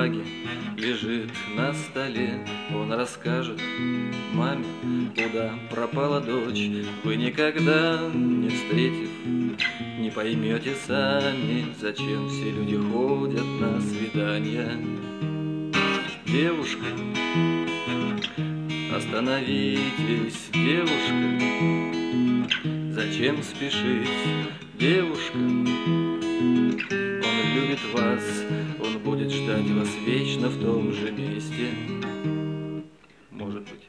бумаги лежит на столе. Он расскажет маме, куда пропала дочь. Вы никогда не встретив, не поймете сами, зачем все люди ходят на свидания. Девушка, остановитесь, девушка, зачем спешить, девушка? Он любит вас, он будет ждать вас вечно в том же месте. Может быть.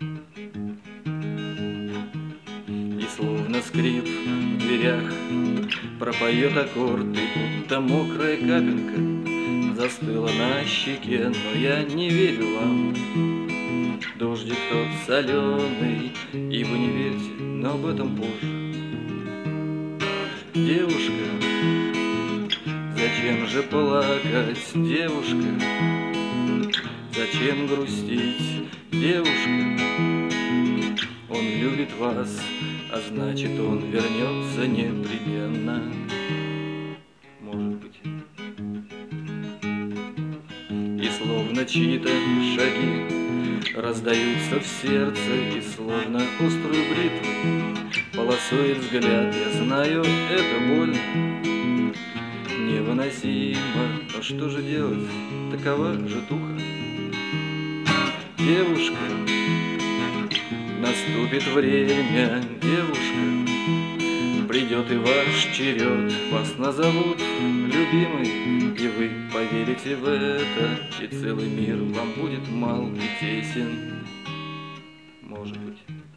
И словно скрип в дверях пропоет аккорд, и будто мокрая капелька застыла на щеке. Но я не верю вам, дождик тот соленый, и вы не верьте, но об этом позже. Девушка, зачем же плакать, девушка? Зачем грустить, девушка? Он любит вас, а значит, он вернется непременно. Может быть. И словно чьи-то шаги раздаются в сердце, и словно острую бритву полосует взгляд. Я знаю, это больно, невыносимо, но что же делать, такова житуха. Девушка, наступит время, девушка, придет и ваш черед, вас назовут любимой, и вы поверите в это, и целый мир вам будет мал и тесен. Может быть.